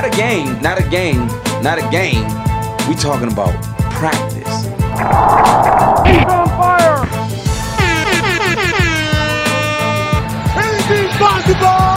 a game, not a game, not a game. We talking about practice. He's on fire! Anything possible!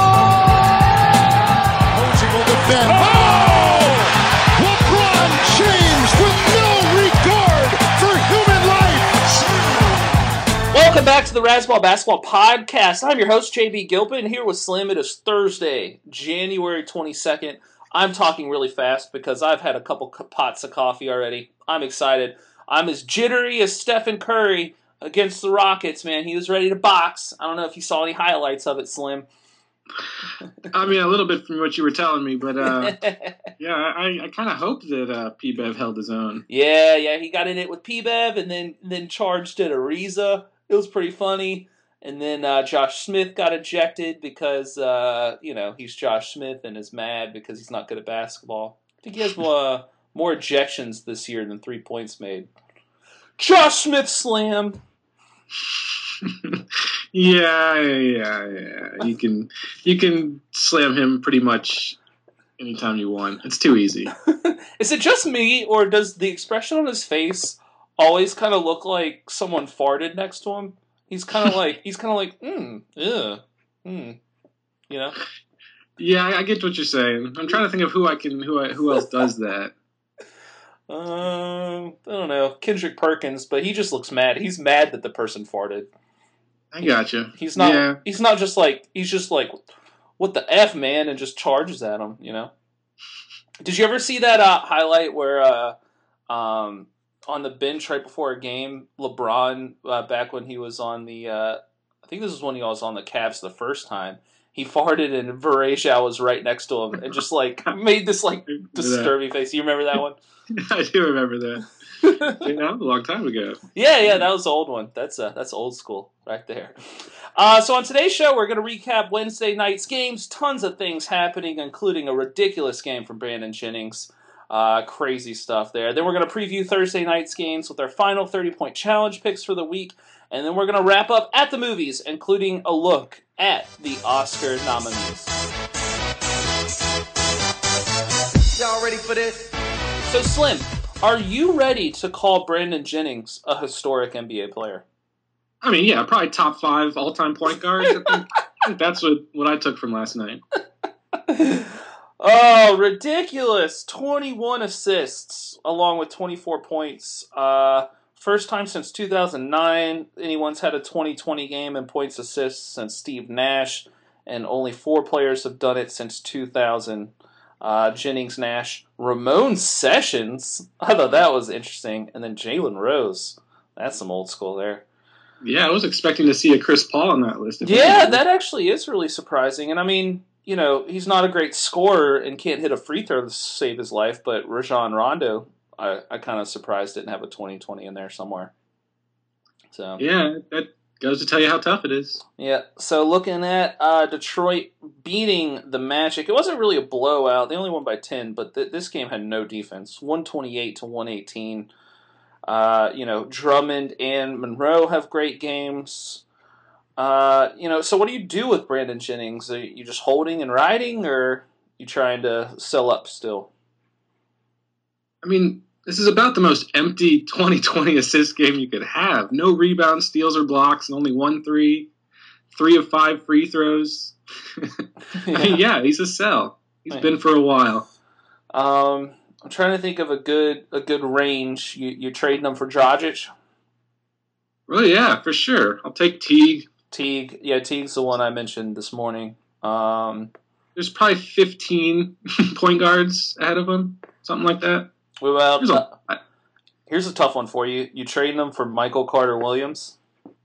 Coaching will defend. Oh! LeBron James with no regard for human life. Welcome back to the Razzball Basketball Podcast. I'm your host, JB Gilpin, here with Slim. It is Thursday, January 22nd. I'm talking really fast because I've had a couple pots of coffee already. I'm excited. I'm as jittery as Stephen Curry against the Rockets, man. He was ready to box. I don't know if you saw any highlights of it, Slim. I mean, a little bit from what you were telling me, but yeah, I kind of hope that P-Bev held his own. Yeah, he got in it with P-Bev and then charged at Ariza. It was pretty funny. And then Josh Smith got ejected because, he's Josh Smith and is mad because he's not good at basketball. I think he has more ejections this year than 3 points made. Josh Smith slam. Yeah. You can slam him pretty much anytime you want. It's too easy. Is it just me, or does the expression on his face always kind of look like someone farted next to him? He's kind of like, you know? Yeah, I get what you're saying. I'm trying to think of who else does that. I don't know, Kendrick Perkins, but he just looks mad. He's mad that the person farted. I gotcha. He's not. Yeah. He's not just like. He's just like, what the F, man, and just charges at him. You know. Did you ever see that highlight where on the bench right before a game, LeBron, back when he was on the, I think this was when he was on the Cavs the first time, he farted and Varejao was right next to him and just like made this like disturbing face. You remember that one? I do remember that. That was a long time ago. Yeah, that was the old one. That's old school right there. So on today's show, we're going to recap Wednesday night's games. Tons of things happening, including a ridiculous game from Brandon Jennings. Crazy stuff there. Then we're going to preview Thursday night's games with our final 30-point challenge picks for the week. And then we're going to wrap up at the movies, including a look at the Oscar nominees. Y'all ready for this? So, Slim, are you ready to call Brandon Jennings a historic NBA player? I mean, yeah, probably top 5 all-time point guards. I think that's what I took from last night. Oh, ridiculous. 21 assists along with 24 points. First time since 2009 anyone's had a 20-20 game in points assists since Steve Nash, and only 4 players have done it since 2000. Jennings, Nash, Ramon Sessions. I thought that was interesting. And then Jalen Rose. That's some old school there. Yeah, I was expecting to see a Chris Paul on that list. Yeah, that actually is really surprising. And I mean, he's not a great scorer and can't hit a free throw to save his life, but Rajon Rondo, I kind of surprised didn't have a 20-20 in there somewhere. So yeah, that goes to tell you how tough it is. Yeah, so looking at Detroit beating the Magic, it wasn't really a blowout. They only won by 10, but this game had no defense. 128 to 118. Drummond and Monroe have great games. So what do you do with Brandon Jennings? Are you just holding and riding, or you trying to sell up still? I mean, this is about the most empty 20-20 assist game you could have. No rebounds, steals, or blocks, and only 1 3. 3 of 5 free throws. I mean, yeah, he's a sell. He's been for a while. I'm trying to think of a good range. You trading them for Dragic? Well, yeah, for sure. I'll take Teague. Teague's the one I mentioned this morning. There's probably 15 point guards ahead of him, something like that. Well, here's a tough one for you. You trading them for Michael Carter-Williams?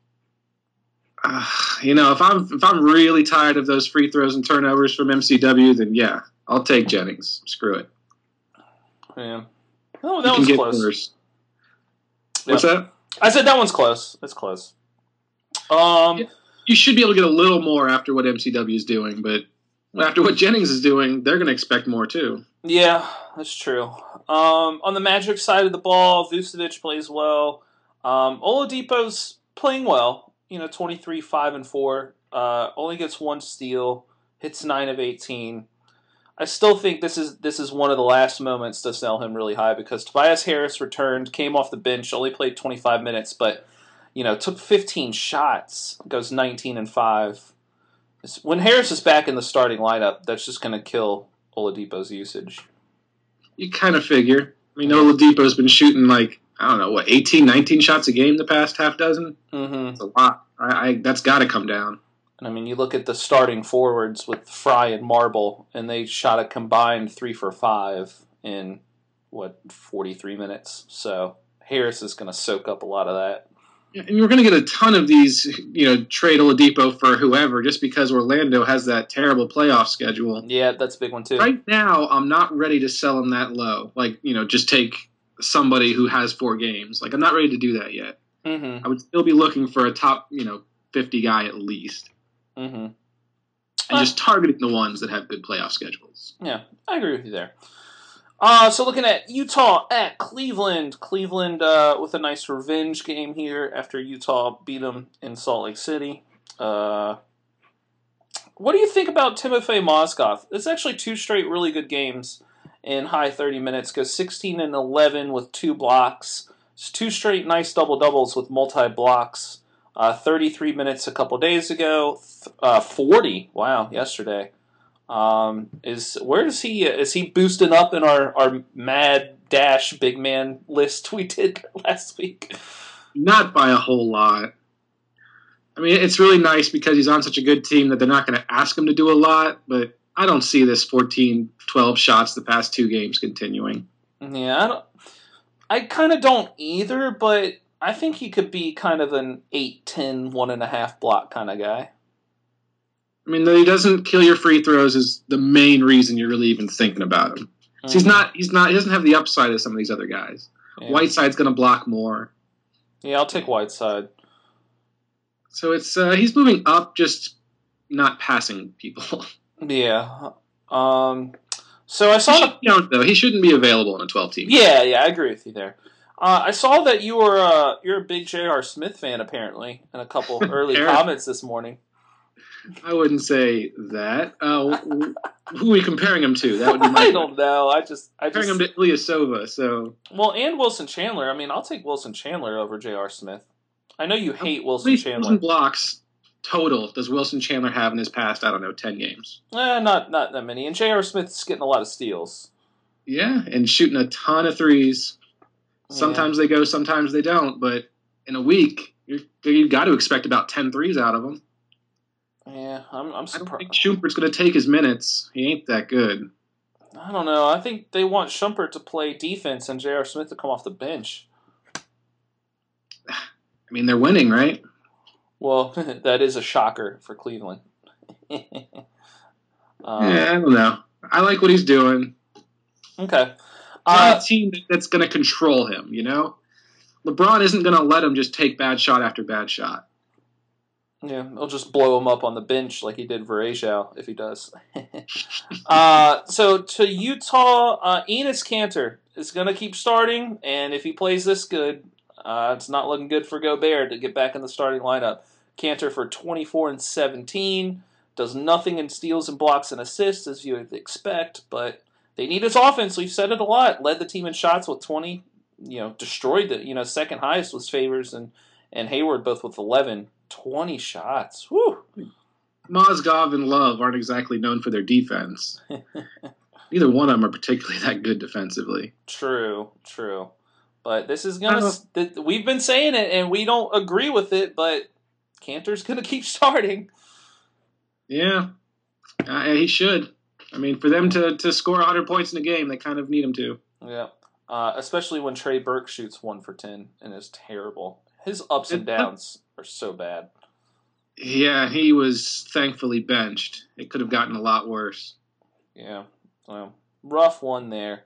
If I'm really tired of those free throws and turnovers from MCW, then yeah, I'll take Jennings. Screw it. Yeah. Oh, that one's close. Worse. What's that? I said that one's close. It's close. You should be able to get a little more after what MCW is doing, but after what Jennings is doing, they're going to expect more too. Yeah, that's true. On the Magic side of the ball, Vucevic plays well. Oladipo's playing well. 23, 5, and 4. Only gets 1 steal. Hits 9 of 18. I still think this is one of the last moments to sell him really high because Tobias Harris returned, came off the bench, only played 25 minutes, but took 15 shots, goes 19-5. When Harris is back in the starting lineup, that's just going to kill Oladipo's usage. You kind of figure. I mean, Oladipo's been shooting 18, 19 shots a game the past half dozen? Mm-hmm. That's a lot. That's got to come down. And I mean, you look at the starting forwards with Fry and Marble, and they shot a combined 3 for 5 in, 43 minutes. So Harris is going to soak up a lot of that. And you're going to get a ton of these, trade Oladipo for whoever just because Orlando has that terrible playoff schedule. Yeah, that's a big one too. Right now, I'm not ready to sell him that low. Just take somebody who has 4 games. I'm not ready to do that yet. Mm-hmm. I would still be looking for a top, 50 guy at least. Mm-hmm. And just targeting the ones that have good playoff schedules. Yeah, I agree with you there. So looking at Utah at Cleveland. Cleveland with a nice revenge game here after Utah beat them in Salt Lake City. What do you think about Timofey Mozgov? It's actually 2 straight really good games in high 30 minutes. Goes 16-11 with 2 blocks. It's 2 straight nice double-doubles with multi-blocks. 33 minutes a couple days ago. 40, wow, yesterday. Is he boosting up in our mad dash big man list we did last week? Not by a whole lot. I mean, it's really nice because he's on such a good team that they're not going to ask him to do a lot, but I don't see this 14, 12 shots the past 2 games continuing. Yeah, I kind of don't either, but I think he could be kind of an 8, 10, 1.5 block kind of guy. I mean, that he doesn't kill your free throws is the main reason you're really even thinking about him. So he doesn't have the upside of some of these other guys. Yeah. Whiteside's going to block more. Yeah, I'll take Whiteside. So it's he's moving up, just not passing people. Yeah. So I saw he shouldn't be available in a 12 team. Yeah, I agree with you there. I saw that you're a big J.R. Smith fan apparently in a couple early comments this morning. I wouldn't say that. Who are we comparing him to? That would be my I don't know. I comparing him to Ilyasova. So and Wilson Chandler. I mean, I'll take Wilson Chandler over J.R. Smith. I know you hate Wilson Chandler. How many blocks total does Wilson Chandler have in his past? 10 games. Not that many. And J.R. Smith's getting a lot of steals. Yeah, and shooting a ton of threes. Sometimes they go, sometimes they don't. But in a week, you've got to expect about 10 threes out of them. Yeah, I'm surprised. I don't think Shumpert's going to take his minutes. He ain't that good. I don't know. I think they want Shumpert to play defense and J.R. Smith to come off the bench. I mean, they're winning, right? Well, that is a shocker for Cleveland. I don't know. I like what he's doing. Okay. Not a team that's going to control him, LeBron isn't going to let him just take bad shot after bad shot. Yeah, he'll just blow him up on the bench like he did Varejao, if he does. So to Utah, Enes Kanter is going to keep starting, and if he plays this good, it's not looking good for Gobert to get back in the starting lineup. Kanter for 24-17, does nothing in steals and blocks and assists, as you would expect, but they need his offense. We've said it a lot. Led the team in shots with 20, destroyed the, second highest was Favors and Hayward both with 11. 20 shots. Whew. Mozgov and Love aren't exactly known for their defense. Neither one of them are particularly that good defensively. True. But this is we've been saying it, and we don't agree with it, but Kanter's going to keep starting. Yeah. He should. I mean, for them to score 100 points in a game, they kind of need him to. Yeah. Especially when Trey Burke shoots 1 for 10 and is terrible. His ups and downs are so bad. Yeah, he was thankfully benched. It could have gotten a lot worse. Yeah. Well, rough one there.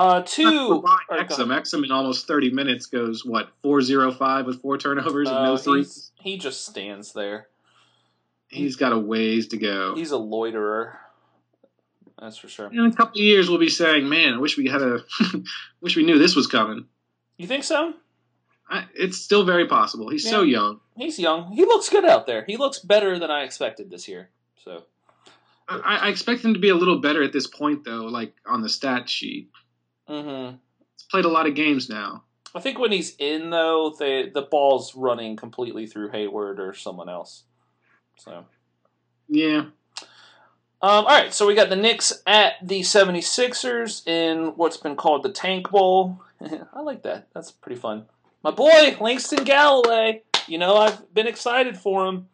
Exum in almost 30 minutes goes, 4-0-5 with 4 turnovers and no threes? He just stands there. He's got a ways to go. He's a loiterer. That's for sure. In a couple of years, we'll be saying, man, I wish we wish we knew this was coming. You think so? It's still very possible. He's so young. He's young. He looks good out there. He looks better than I expected this year. So I expect him to be a little better at this point, though, like on the stat sheet. Mm-hmm. He's played a lot of games now. I think when he's in, though, the ball's running completely through Hayward or someone else. So, yeah. All right, so we got the Knicks at the 76ers in what's been called the Tank Bowl. I like that. That's pretty fun. My boy, Langston Galloway. I've been excited for him.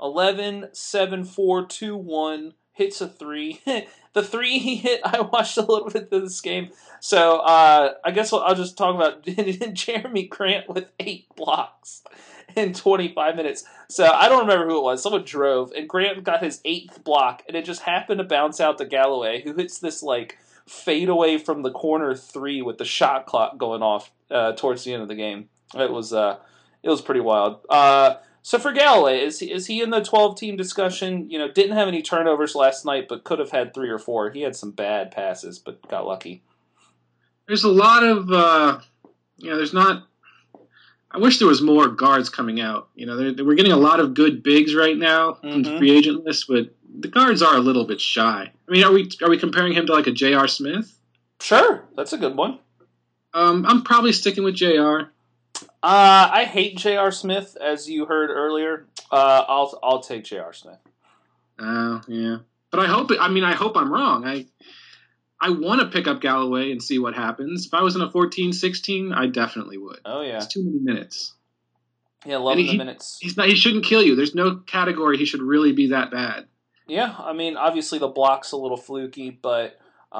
11-7-4-2-1. Hits a 3. The 3 he hit, I watched a little bit of this game. So I guess I'll just talk about Jeremy Grant with 8 blocks in 25 minutes. So I don't remember who it was. Someone drove, and Grant got his 8th block, and it just happened to bounce out to Galloway, who hits this fade away from the corner 3 with the shot clock going off towards the end of the game. It was pretty wild. So for Galloway, is he in the 12-team discussion? Didn't have any turnovers last night, but could have had 3 or 4. He had some bad passes, but got lucky. There's a lot of, there's not. I wish there was more guards coming out. We're getting a lot of good bigs right now from the free agent list, but the guards are a little bit shy. I mean, are we comparing him to like a J.R. Smith? Sure, that's a good one. I'm probably sticking with J.R. I hate J.R. Smith, as you heard earlier. I'll take J.R. Smith. Oh, yeah. But I hope I'm wrong. I want to pick up Galloway and see what happens. If I was in a 14-16, I definitely would. Oh, yeah. It's too many minutes. Yeah, loving the minutes. He shouldn't kill you. There's no category he should really be that bad. Yeah, I mean, obviously the block's a little fluky, but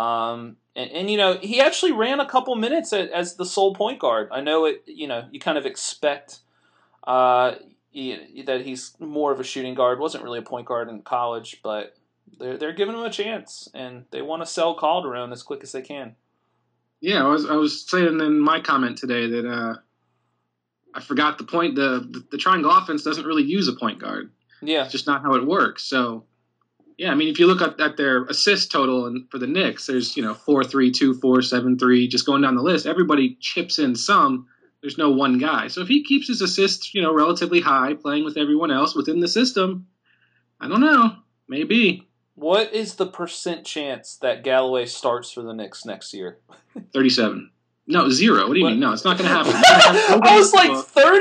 he actually ran a couple minutes as the sole point guard. I know it. You kind of expect that he's more of a shooting guard. Wasn't really a point guard in college, but they're giving him a chance, and they want to sell Calderon as quick as they can. Yeah, I was saying in my comment today that I forgot the point. The triangle offense doesn't really use a point guard. Yeah, it's just not how it works. So. Yeah, I mean, if you look at their assist total and for the Knicks, there's 4-3, 2-4, 7-3, just going down the list. Everybody chips in some. There's no one guy. So if he keeps his assists, relatively high, playing with everyone else within the system, I don't know, maybe. What is the % chance that Galloway starts for the Knicks next year? 37. No, 0. What do you mean? No, it's not going to happen. I was like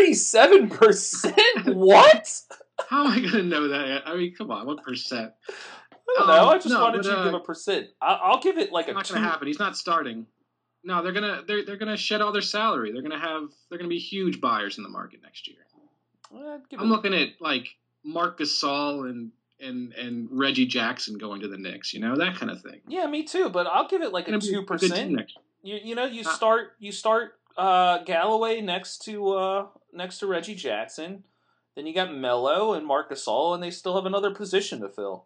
37%. What? How am I going to know that? I mean, come on, what percent? I don't know. I just wanted you to give a %. I'll give it like a 2. It's not going to happen. He's not starting. No, they're gonna shed all their salary. They're gonna be huge buyers in the market next year. I'm looking at like Marc Gasol and Reggie Jackson going to the Knicks. That kind of thing. Yeah, me too. But I'll give it like a 2%. You start Galloway next to Reggie Jackson. Then you got Melo and Marc Gasol, and they still have another position to fill.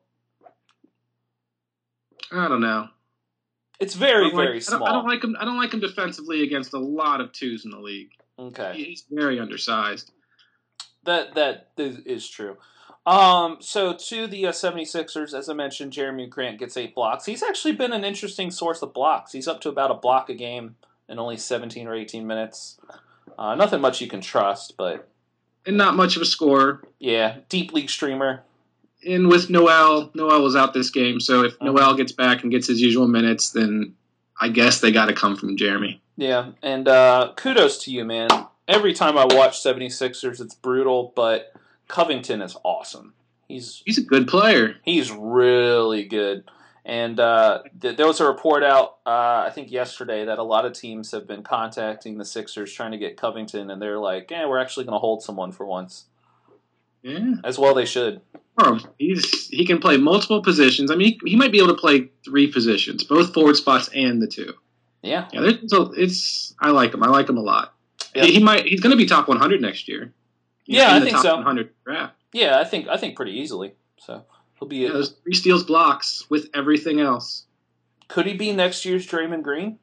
I don't know. It's very, very small. I don't like him. I don't like him defensively against a lot of 2s in the league. Okay, he's very undersized. That is true. So to the 76ers, as I mentioned, Jeremy Grant gets 8 blocks. He's actually been an interesting source of blocks. He's up to about a block a game in only 17 or 18 minutes. Nothing much you can trust, but. And not much of a scorer. Yeah, deep league streamer. And with Noel was out this game, so if Noel gets back and gets his usual minutes, then I guess they got to come from Jeremy. Yeah, and kudos to you, man. Every time I watch 76ers, it's brutal, but Covington is awesome. He's a good player. He's really good. And there was a report out, I think yesterday, that a lot of teams have been contacting the Sixers trying to get Covington, and they're like, we're actually going to hold someone for once. Yeah. As well they should. He can play multiple positions. I mean, he might be able to play 3 positions, both forward spots and the 2. Yeah. Yeah. I like him. I like him a lot. Yeah. He's going to be top 100 next year. I think so. 100 draft. Yeah, I think pretty easily. So. He'll be those 3 steals, blocks with everything else. Could he be next year's Draymond Green?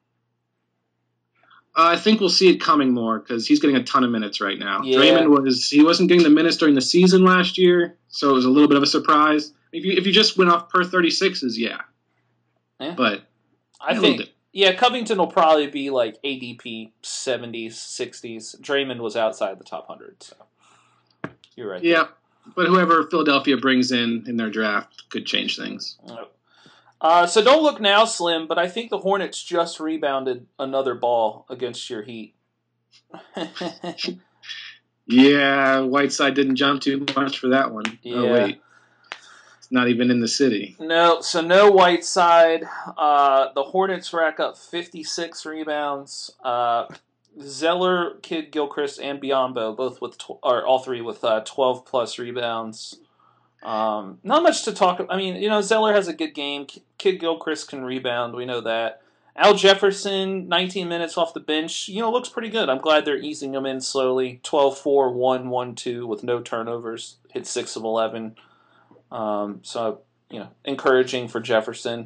I think we'll see it coming more because he's getting a ton of minutes right now. Yeah. Draymond wasn't getting the minutes during the season last year, so it was a little bit of a surprise. If you just went off per 36s, yeah. But I think Covington will probably be like ADP 70s, 60s. Draymond was outside the top 100, so you're right. Yeah. But whoever Philadelphia brings in their draft could change things. So don't look now, Slim, but I think the Hornets just rebounded another ball against your Heat. Yeah, Whiteside didn't jump too much for that one. Yeah. Oh, wait. It's not even in the city. No, so no Whiteside. The Hornets rack up 56 rebounds. Zeller, Kid Gilchrist, and Biyombo both with all three with 12 plus rebounds. Not much to talk about. I mean, Zeller has a good game. Kid Gilchrist can rebound. We know that. Al Jefferson, 19 minutes off the bench, looks pretty good. I'm glad they're easing him in slowly. 12-4, 1-1-2 with no turnovers. Hit 6 of 11. So, encouraging for Jefferson.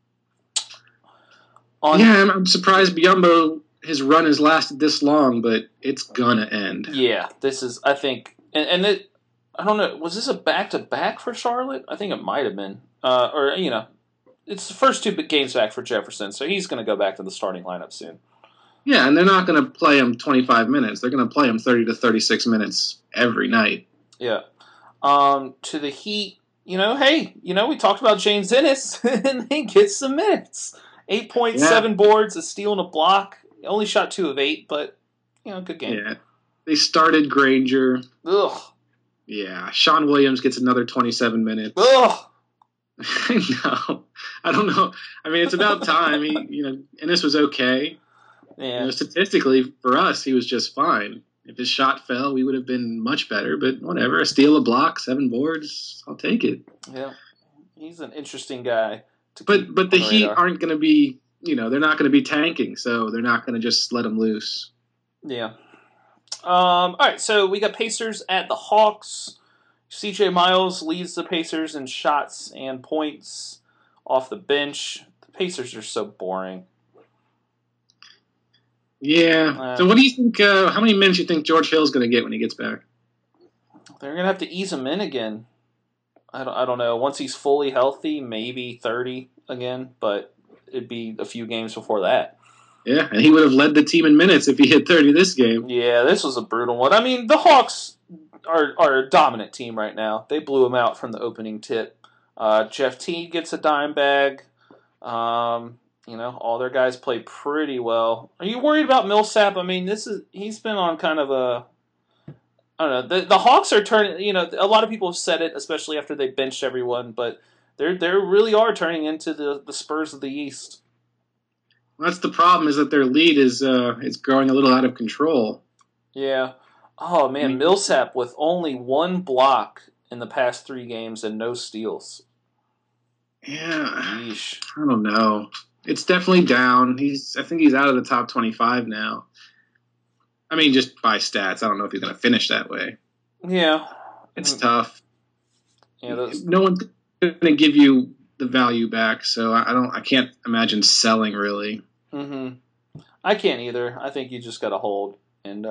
I'm surprised Biyombo, his run has lasted this long, but it's gonna end. Yeah, this is, I think, and it, I don't know, was this a back-to-back for Charlotte? I think it might have been. It's the first 2 big games back for Jefferson, so he's going to go back to the starting lineup soon. Yeah, and they're not going to play him 25 minutes. They're going to play him 30 to 36 minutes every night. Yeah. To the Heat, we talked about James Ennis, and he gets some minutes. 8.7 boards, a steal and a block. Only shot 2 of 8, but, good game. Yeah. They started Granger. Ugh. Yeah. Sean Williams gets another 27 minutes. Ugh. No. I don't know. I mean, it's about time. Ennis was okay. Yeah. Statistically, for us, he was just fine. If his shot fell, we would have been much better, but whatever. A steal, a block, 7 boards, I'll take it. Yeah. He's an interesting guy. But the Heat aren't going to be, they're not going to be tanking, so they're not going to just let him loose. Yeah. All right, so we got Pacers at the Hawks. CJ Miles leads the Pacers in shots and points off the bench. The Pacers are so boring. Yeah. So what do you think, how many minutes do you think George Hill's going to get when he gets back? They're going to have to ease him in again. I don't know. Once he's fully healthy, maybe 30 again, but it'd be a few games before that. Yeah, and he would have led the team in minutes if he hit 30 this game. Yeah, this was a brutal one. I mean, the Hawks are a dominant team right now. They blew him out from the opening tip. Jeff Teague gets a dime bag. All their guys play pretty well. Are you worried about Millsap? I mean, he's been on kind of a, I don't know. The Hawks are turning. A lot of people have said it, especially after they benched everyone, but they really are turning into the Spurs of the East. That's the problem, is that their lead is growing a little out of control. Yeah. Oh man, Millsap with only 1 block in the past 3 games and no steals. Yeah. Yeesh. I don't know. It's definitely down. I think he's out of the top 25 now. I mean, just by stats. I don't know if he's going to finish that way. Yeah. It's tough. Yeah, no one's going to give you the value back, so I can't imagine selling really. Mm-hmm. I can't either. I think you just got to hold and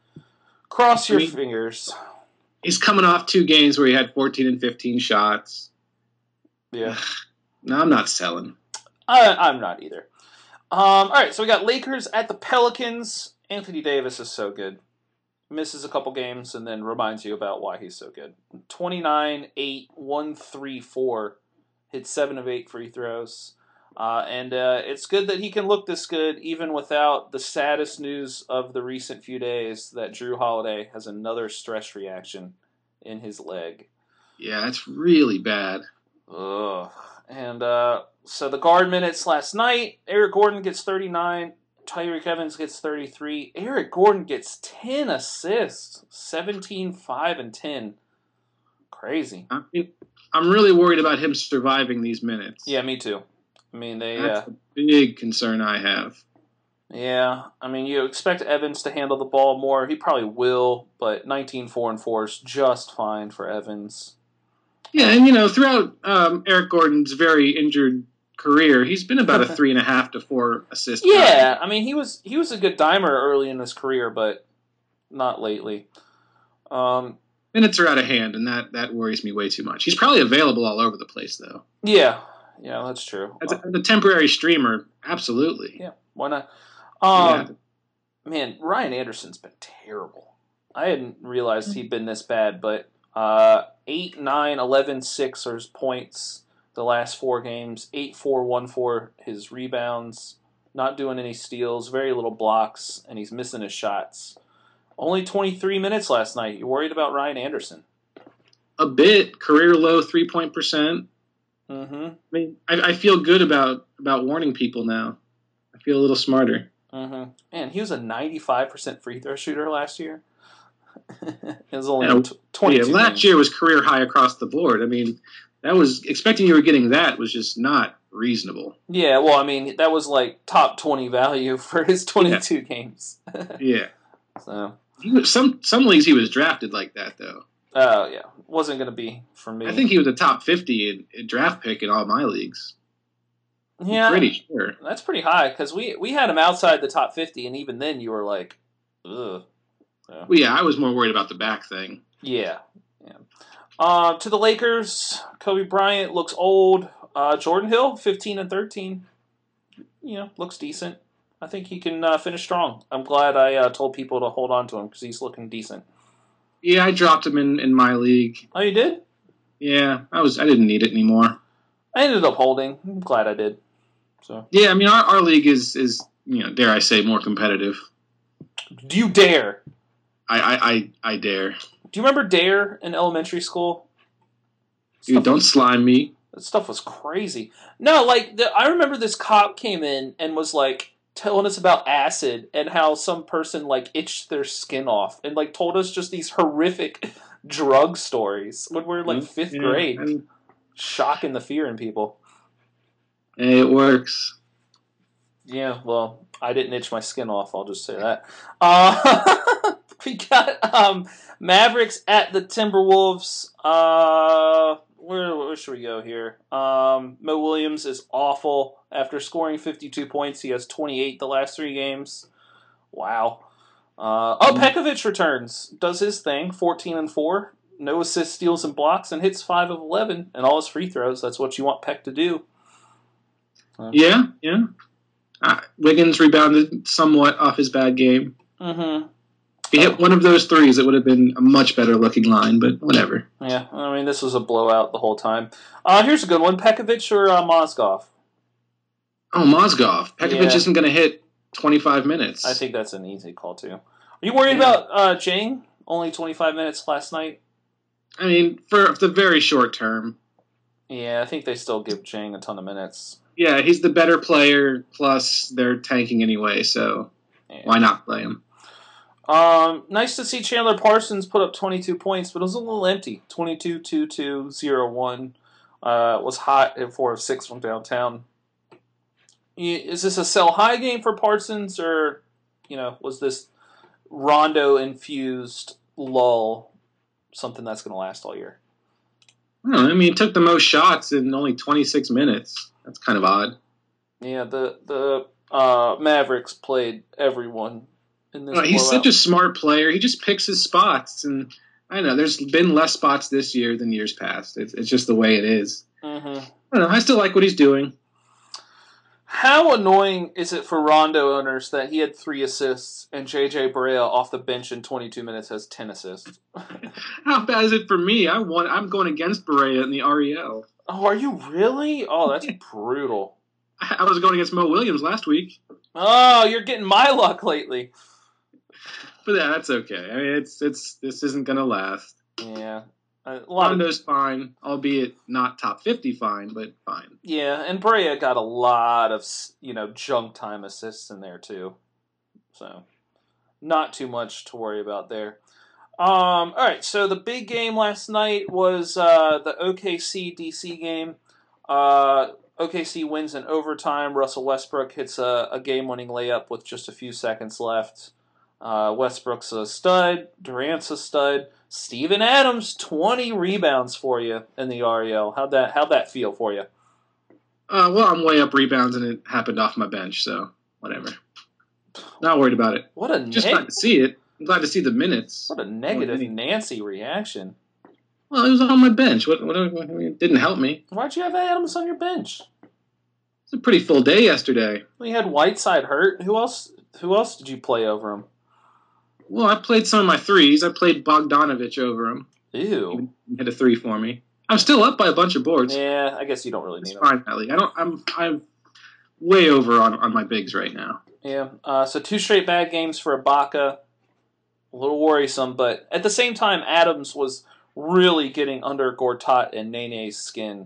cross your fingers. He's coming off 2 games where he had 14 and 15 shots. Yeah. No, I'm not selling. I'm not either. All right, so we got Lakers at the Pelicans. Anthony Davis is so good. Misses a couple games and then reminds you about why he's so good. 29, 8, 1, 3, 4. Hit 7 of 8 free throws. And it's good that he can look this good even without the saddest news of the recent few days that Drew Holiday has another stress reaction in his leg. Yeah, that's really bad. Ugh. And so the guard minutes last night, Eric Gordon gets 39, Tyreke Evans gets 33. Eric Gordon gets 10 assists, 17, 5, and 10. Crazy. I'm really worried about him surviving these minutes. Yeah, me too. I mean, that's a big concern I have. Yeah, I mean, you expect Evans to handle the ball more. He probably will, but 19, 4, and 4 is just fine for Evans. Yeah, and throughout Eric Gordon's very injured career, he's been about a 3.5 to 4 assist Yeah, guy. I mean, he was a good dimer early in his career, but not lately. Minutes are out of hand, and that worries me way too much. He's probably available all over the place, though. Yeah, that's true. As a temporary streamer, absolutely. Yeah, why not? Man, Ryan Anderson's been terrible. I hadn't realized he'd been this bad, but 8, 9, 11 Sixers points the last 4 games. 8, 4, 1 for his rebounds. Not doing any steals, very little blocks, and he's missing his shots. Only 23 minutes last night. You worried about Ryan Anderson? A bit. Career low 3-point percent. Mm-hmm. I mean, I feel good about warning people now. I feel a little smarter. Mm-hmm. Man, he was a 95% free throw shooter last year. It was only 22 last games. year was career high across the board. I mean, that was expecting you were getting that was just not reasonable. Yeah, well, I mean, that was like top 20 value for his 22 games. Yeah. So Some leagues he was drafted like that, though. Oh, yeah. Wasn't going to be for me. I think he was a top 50 in draft pick in all my leagues. Yeah. I'm pretty sure. That's pretty high, because we had him outside the top 50, and even then you were like, ugh. So. Well, yeah, I was more worried about the back thing. Yeah. To the Lakers, Kobe Bryant looks old. Jordan Hill, 15 and 13. Looks decent. I think he can finish strong. I'm glad I told people to hold on to him, because he's looking decent. Yeah, I dropped him in my league. Oh, you did? Yeah, I didn't need it anymore. I ended up holding. I'm glad I did. So yeah, I mean our league is dare I say more competitive. Do you dare? I dare. Do you remember Dare in elementary school? Dude, don't slime me. That stuff was crazy. No, I remember this cop came in and was like telling us about acid and how some person itched their skin off and told us just these horrific drug stories when we were fifth grade. I mean, shocking the fear in people. Hey, it works. Yeah, well, I didn't itch my skin off, I'll just say that. We got Mavericks at the Timberwolves. Where should we go here? Mo Williams is awful. After scoring 52 points, he has 28 the last 3 games. Wow. Pekovic returns. Does his thing. 14 and 4. No assists, steals, and blocks, and hits 5 of 11. And all his free throws. That's what you want Peck to do. Yeah. Wiggins rebounded somewhat off his bad game. Mm-hmm. If he hit one of those threes, it would have been a much better looking line, but whatever. Yeah, I mean, this was a blowout the whole time. Here's a good one. Pekovic or Mozgov? Oh, Mozgov. Pekovic isn't going to hit 25 minutes. I think that's an easy call, too. Are you worried about Jang? Only 25 minutes last night? I mean, for the very short term. Yeah, I think they still give Jang a ton of minutes. Yeah, he's the better player, plus they're tanking anyway, so why not play him? Nice to see Chandler Parsons put up 22 points, but it was a little empty. 22, 2-2, 0-1. Was hot at 4 of 6 from downtown. Is this a sell-high game for Parsons, or was this Rondo-infused lull something that's going to last all year? I don't know. I mean, he took the most shots in only 26 minutes. That's kind of odd. Yeah, the Mavericks played everyone in this. He's such a smart player. He just picks his spots, and I know there's been less spots this year than years past. It's just the way it is. Mm-hmm. I don't know. I still like what he's doing. How annoying is it for Rondo owners that he had 3 assists and J.J. Barea off the bench in 22 minutes has 10 assists? How bad is it for me? I'm going against Barea in the REL. Oh, are you really? Oh, that's brutal. I was going against Mo Williams last week. Oh, you're getting my luck lately. But yeah, that's okay. I mean, this isn't going to last. Yeah. Rondo's fine, albeit not top 50 fine, but fine. Yeah, and Brea got a lot of, junk time assists in there too. So, not too much to worry about there. All right, so the big game last night was the OKC-DC game. OKC wins in overtime. Russell Westbrook hits a game-winning layup with just a few seconds left. Westbrook's a stud. Durant's a stud. Steven Adams, 20 rebounds for you in the REL. How'd that feel for you? Well, I'm way up rebounds, and it happened off my bench, so whatever. Not worried about it. Just glad to see it. I'm glad to see the minutes. What a negative Nancy reaction. Well, it was on my bench. It didn't help me. Why'd you have Adams on your bench? It's a pretty full day yesterday. We had Whiteside hurt. Who else did you play over him? Well, I played some of my threes. I played Bogdanovich over him. Ew. He hit a 3 for me. I'm still up by a bunch of boards. Yeah, I guess you don't really need It's them. fine, Ellie. I'm way over on my bigs right now. Yeah. So 2 straight bad games for Ibaka. A little worrisome, but at the same time, Adams was really getting under Gortat and Nene's skin.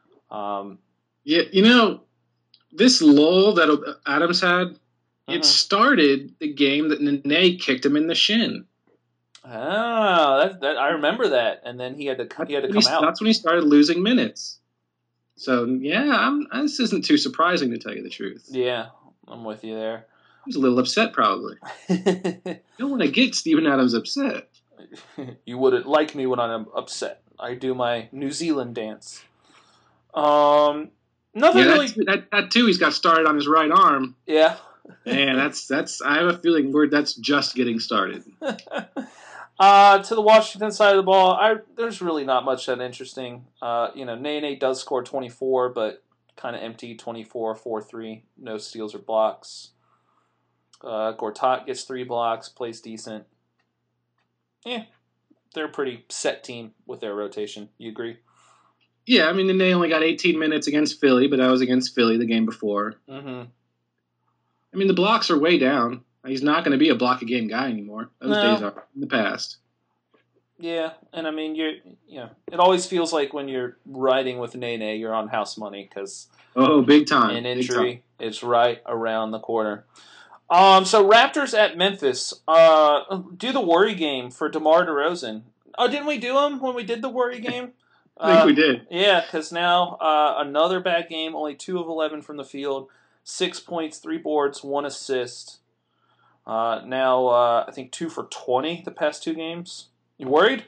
Yeah, this lull that Adams had, it started the game that Nene kicked him in the shin. Oh, that I remember that, and then he had to come out. That's when he started losing minutes. So yeah, this isn't too surprising to tell you the truth. Yeah, I'm with you there. He was a little upset, probably. You don't want to get Steven Adams upset. You wouldn't like me when I'm upset. I do my New Zealand dance. Nothing really. That too. He's got started on his right arm. Yeah. Man, that's. I have a feeling that's just getting started. To the Washington side of the ball, there's really not much that interesting. Nene does score 24, but kind of empty, 24, 4-3, no steals or blocks. Gortat gets 3 blocks, plays decent. Yeah, they're a pretty set team with their rotation. You agree? Yeah, I mean, Nene only got 18 minutes against Philly, but that was against Philly the game before. Mm-hmm. I mean, the blocks are way down. He's not going to be a block-a-game guy anymore. Those days are in the past. Yeah, and I mean, it always feels like when you're riding with Nene, you're on house money because big time. An injury is right around the corner. So Raptors at Memphis. Do the worry game for DeMar DeRozan. Oh, didn't we do him when we did the worry game? I think we did. Yeah, because now another bad game. Only 2 of 11 from the field. 6 points, 3 boards, 1 assist. Now I think 2 for 20 the past 2 games. You worried?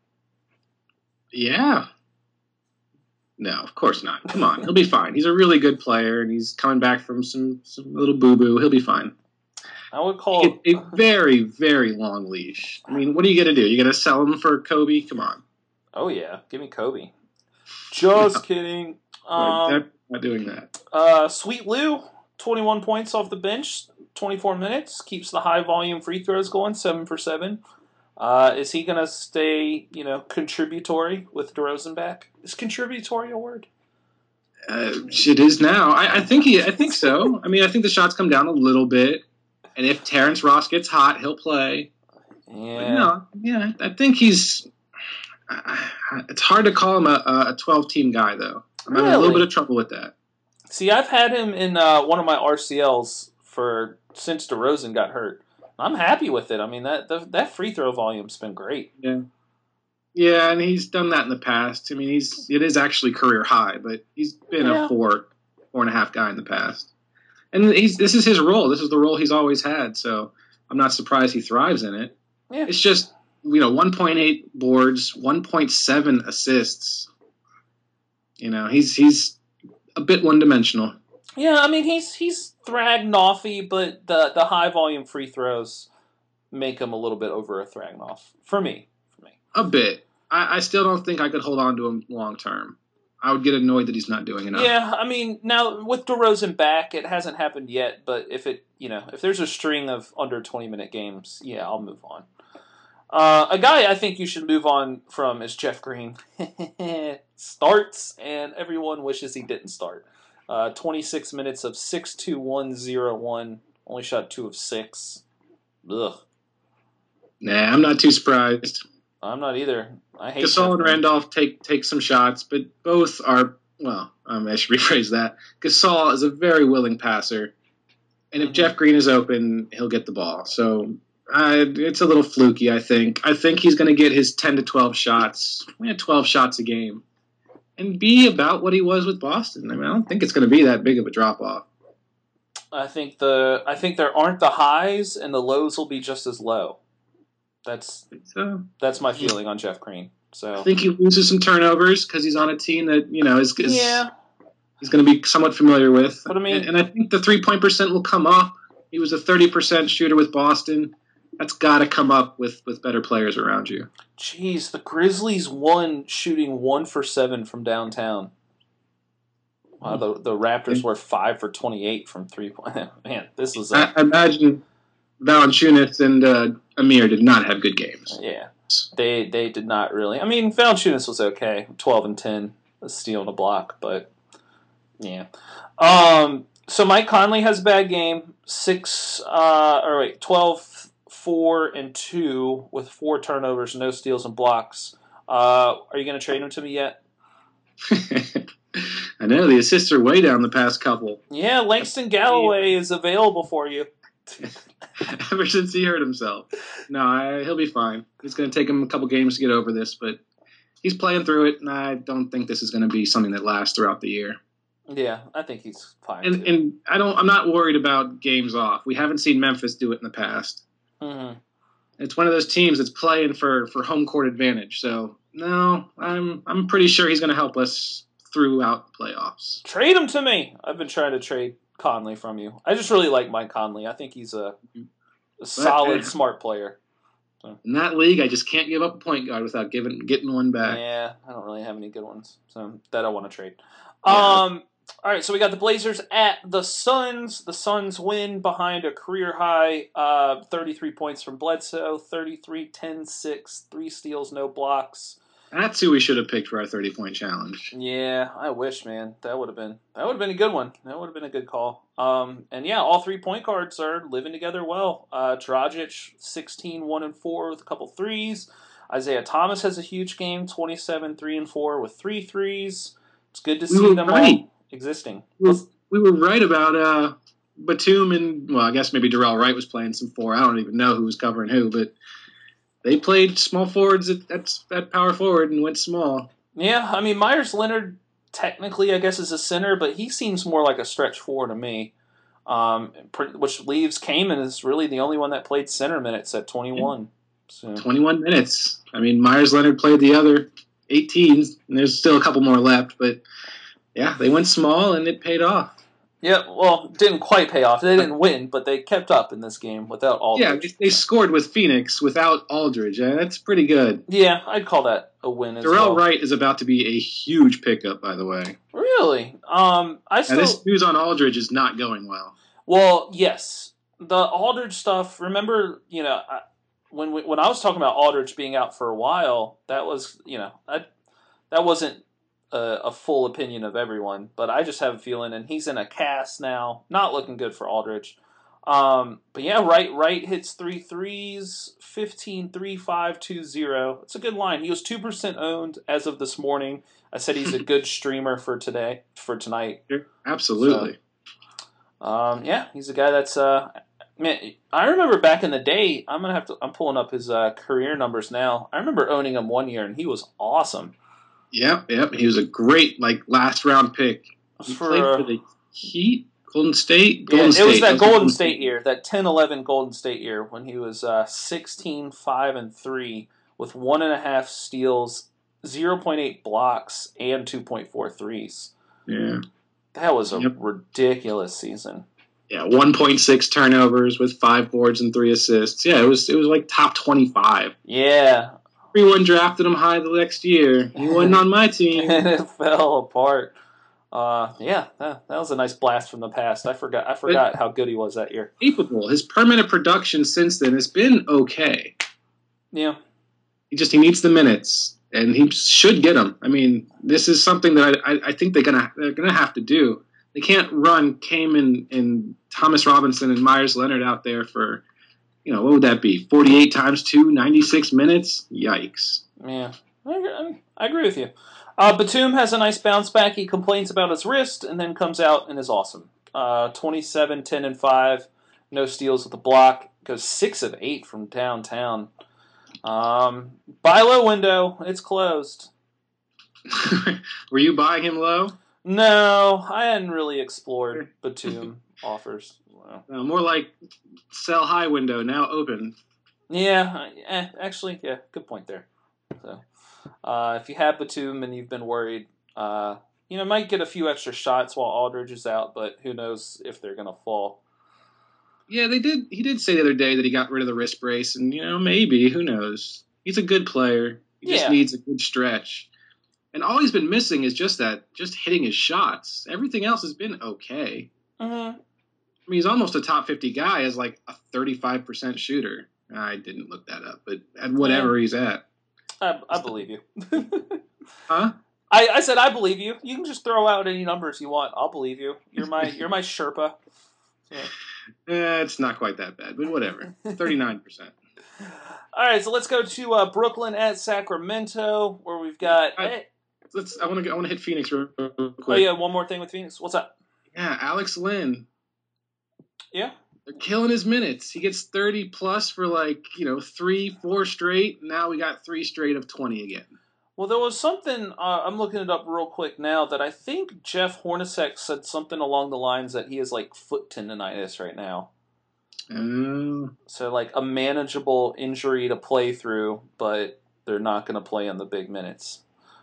Yeah. No, of course not. Come on, he'll be fine. He's a really good player, and he's coming back from some little boo-boo. He'll be fine. I would call a very, very long leash. I mean, what are you going to do? You going to sell him for Kobe? Come on. Oh, yeah. Give me Kobe. Just kidding. Not doing that. Sweet Lou, 21 points off the bench, 24 minutes. Keeps the high-volume free throws going, 7 for 7. Is he going to stay, contributory with DeRozan back? Is contributory a word? It is now. I think so. I mean, I think the shots come down a little bit. And if Terrence Ross gets hot, he'll play. Yeah. I think he's. It's hard to call him a 12-team guy, though. I'm having a little bit of trouble with that. See, I've had him in one of my RCLs since DeRozan got hurt. I'm happy with it. I mean, that free throw volume's been great. Yeah, and he's done that in the past. I mean, it is actually career high, but he's been a 4.5 guy in the past. And this is his role. This is the role he's always had. So I'm not surprised he thrives in it. Yeah. It's just 1.8 boards, 1.7 assists. He's a bit one-dimensional. Yeah, I mean he's Thragnoffy, but the high volume free throws make him a little bit over a Thragnoff for me. A bit. I still don't think I could hold on to him long term. I would get annoyed that he's not doing enough. Yeah, I mean, now with DeRozan back, it hasn't happened yet, but if there's a string of under 20-minute games, yeah, I'll move on. A guy I think you should move on from is Jeff Green. Starts, and everyone wishes he didn't start. 26 minutes of 6-2-1-0-1, only shot 2 of 6. Ugh. Nah, I'm not too surprised. I'm not either. I hate Gasol and Randolph take some shots, but both are, I should rephrase that. Gasol is a very willing passer, and if Jeff Green is open, he'll get the ball. So it's a little fluky, I think. I think he's going to get his 10 to 12 shots, 12 shots a game, and be about what he was with Boston. I mean, I don't think it's going to be that big of a drop-off. I think there aren't the highs, and the lows will be just as low. That's my feeling on Jeff Green. So I think he loses some turnovers because he's on a team that he's going to be somewhat familiar with. But I mean, and I think the 3-point percent will come up. He was a 30% shooter with Boston. That's got to come up with better players around you. Jeez, the Grizzlies won shooting 1 for 7 from downtown. Wow, the Raptors were 5 for 28 from 3-point. Man, this was. I imagine Valanciunas and Amir did not have good games. Yeah, They did not really. I mean, Valanciunas was okay, 12 and 10, a steal and a block, but yeah. So Mike Conley has a bad game. 12, 4, and 2 with 4 turnovers, no steals and blocks. Are you going to trade him to me yet? I know the assists are way down the past couple. Yeah, Langston Galloway is available for you. Ever since he hurt himself. No, he'll be fine. It's going to take him a couple games to get over this, but he's playing through it, and I don't think this is going to be something that lasts throughout the year. Yeah, I think he's fine. And I'm not worried about games off. We haven't seen Memphis do it in the past. Mm-hmm. It's one of those teams that's playing for home court advantage. So no, I'm pretty sure he's going to help us throughout the playoffs. Trade him to me. I've been trying to trade Conley from you. I just really like Mike Conley. I think he's a solid, smart player. So. In that league, I just can't give up a point guard without getting one back. Yeah, I don't really have any good ones, so that I want to trade. Yeah. All right, so we got the Blazers at the Suns. The Suns win behind a career-high 33 points from Bledsoe, 33, 10, 6, 3 steals, no blocks. That's who we should have picked for our 30-point challenge. Yeah, I wish, man. That would have been a good one. That would have been a good call. And yeah, all 3 point guards are living together well. Dragic, 16, 1 and 4 with a couple threes. Isaiah Thomas has a huge game, 27, 3 and 4 with 3 threes. It's good to see them all existing. We were right about Batum and, well, I guess maybe Darrell Wright was playing some 4. I don't even know who was covering who, but they played small forwards at power forward and went small. Yeah, I mean, Myers Leonard technically, I guess, is a center, but he seems more like a stretch four to me, which leaves Kaman is really the only one that played center minutes at 21. So. 21 minutes. I mean, Myers Leonard played the other 18, and there's still a couple more left, but yeah, they went small and it paid off. Yeah, well, didn't quite pay off. They didn't win, but they kept up in this game without Aldridge. Yeah, they scored with Phoenix without Aldridge. That's pretty good. Yeah, I'd call that a win as well. Darrell Wright is about to be a huge pickup, by the way. Really? This news on Aldridge is not going well. Well, yes. The Aldridge stuff, remember, when I was talking about Aldridge being out for a while, that was, that wasn't a full opinion of everyone, but I just have a feeling, and he's in a cast now, not looking good for Aldridge. But yeah, Wright hits 3 threes, 15, 3, 5, 2, 0. It's a good line. He was 2% owned as of this morning. I said he's a good streamer for tonight. Absolutely. So, yeah, he's a guy that's man, I remember back in the day, I'm pulling up his career numbers now. I remember owning him one year, and he was awesome. Yep. He was a great last round pick. He played for the Heat, Golden State. It was that Golden State year, that 10-11 Golden State year when he was 16, 5 and 3 with 1.5 steals, 0.8 blocks, and 2.4 threes. Yeah, that was a ridiculous season. Yeah, 1.6 turnovers with 5 boards and 3 assists. Yeah, it was like top 25. Yeah. Everyone drafted him high the next year. He wasn't on my team. And it fell apart. Yeah, that was a nice blast from the past. I forgot how good he was that year. Capable. His permanent production since then has been okay. Yeah. He needs the minutes, and he should get them. I mean, this is something that I think they're gonna have to do. They can't run Kaman and Thomas Robinson and Myers Leonard out there for, what would that be? 48 times 2, 96 minutes? Yikes. Yeah, I agree with you. Batum has a nice bounce back. He complains about his wrist and then comes out and is awesome. 27, 10, and 5. No steals with the block. Goes 6 of 8 from downtown. Buy low window. It's closed. Were you buying him low? No, I hadn't really explored Batum offers. More like sell high window, now open. Yeah, actually, yeah, good point there. So, if you have Batum and you've been worried, might get a few extra shots while Aldridge is out, but who knows if they're going to fall. Yeah, he did say the other day that he got rid of the wrist brace, and, maybe, who knows. He's a good player. He just needs a good stretch. And all he's been missing is just hitting his shots. Everything else has been okay. Mm-hmm. I mean, he's almost a top 50 guy as a 35% shooter. I didn't look that up, but at whatever he's at. I believe you. Huh? I said I believe you. You can just throw out any numbers you want. I'll believe you. You're my Sherpa. So. It's not quite that bad, but whatever. 39%. All right, so let's go to Brooklyn at Sacramento, where we've got. I want to hit Phoenix real quick. Oh yeah, one more thing with Phoenix. What's up? Yeah, Alex Len. Yeah. They're killing his minutes. He gets 30 plus for 3-4 straight. Now we got 3 straight of 20 again. Well, there was something, I'm looking it up real quick now, that I think Jeff Hornacek said something along the lines that he has, foot tendonitis right now. So, a manageable injury to play through, but they're not going to play in the big minutes.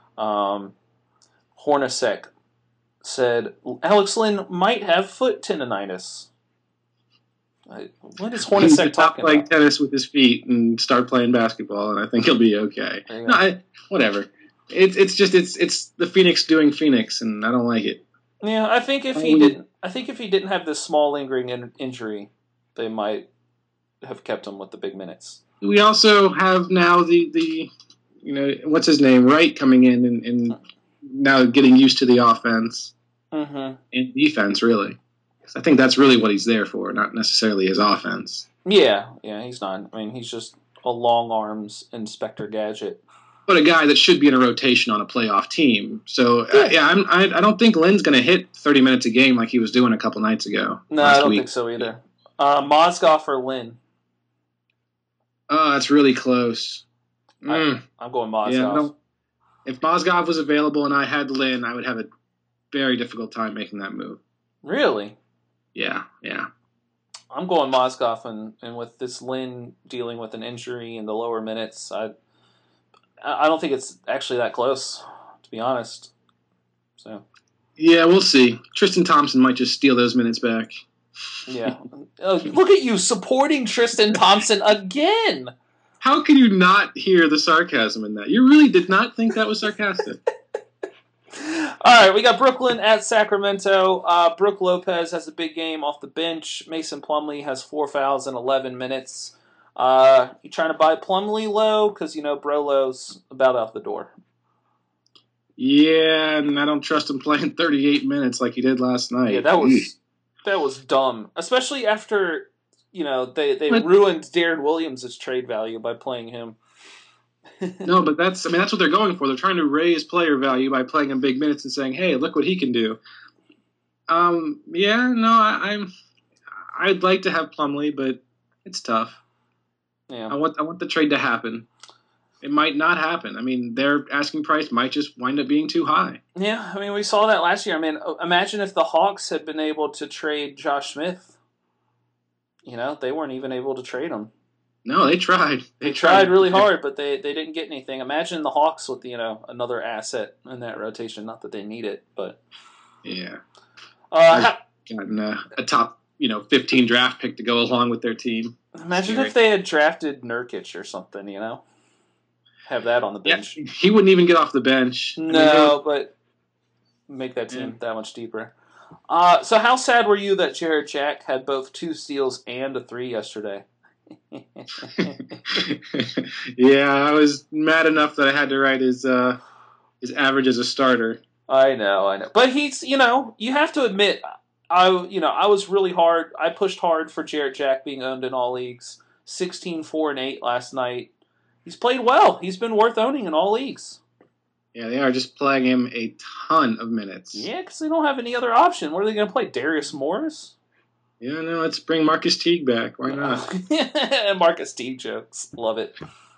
Hornacek said Alex Len might have foot tendonitis. What is Hornacek talking about? Play tennis with his feet and start playing basketball, and I think he'll be okay. Whatever. It's the Phoenix doing Phoenix, and I don't like it. Yeah, I think if he didn't have this small lingering injury, they might have kept him with the big minutes. We also have now the what's his name, Wright, coming in and now getting used to the offense and defense, really. I think that's really what he's there for, not necessarily his offense. Yeah, he's not. I mean, he's just a long arms Inspector Gadget. But a guy that should be in a rotation on a playoff team. So, I don't think Len's going to hit 30 minutes a game like he was doing a couple nights ago. No, I don't think so either. Mozgov or Len? Oh, that's really close. I'm going Mozgov. Yeah, if Mozgov was available and I had Len, I would have a very difficult time making that move. Really? Yeah. I'm going Mozgov, and with this Len dealing with an injury in the lower minutes, I don't think it's actually that close, to be honest. So. Yeah, we'll see. Tristan Thompson might just steal those minutes back. Yeah. Look at you supporting Tristan Thompson again. How can you not hear the sarcasm in that? You really did not think that was sarcastic. All right, we got Brooklyn at Sacramento. Brook Lopez has a big game off the bench. Mason Plumlee has 4 fouls in 11 minutes. You trying to buy Plumlee low? Because, Brolo's about out the door. Yeah, and I don't trust him playing 38 minutes like he did last night. Yeah, that was dumb. Especially after, they ruined Darren Williams' trade value by playing him. No, but that's what they're going for. They're trying to raise player value by playing him big minutes and saying, "Hey, look what he can do." I'd like to have Plumlee, but it's tough. Yeah, I want the trade to happen. It might not happen. Their asking price might just wind up being too high. Yeah, we saw that last year. Imagine if the Hawks had been able to trade Josh Smith. They weren't even able to trade him. No, they tried. They tried really hard, but they didn't get anything. Imagine the Hawks with another asset in that rotation. Not that they need it, but yeah. Gotten a top 15 draft pick to go along with their team. Imagine if they had drafted Nurkic or something. Have that on the bench. Yeah, he wouldn't even get off the bench. No, but make that team that much deeper. So how sad were you that Jared Jack had both 2 steals and a 3 yesterday? Yeah, I was mad enough that I had to write his average as a starter. I know. But he's, you have to admit, I was really hard. I pushed hard for Jared Jack being owned in all leagues. 16, 4, and 8 last night. He's played well. He's been worth owning in all leagues. Yeah, they are just playing him a ton of minutes. Yeah, because they don't have any other option. What are they going to play? Darius Morris? Yeah, no, let's bring Marcus Teague back. Why not? Marcus Teague jokes. Love it.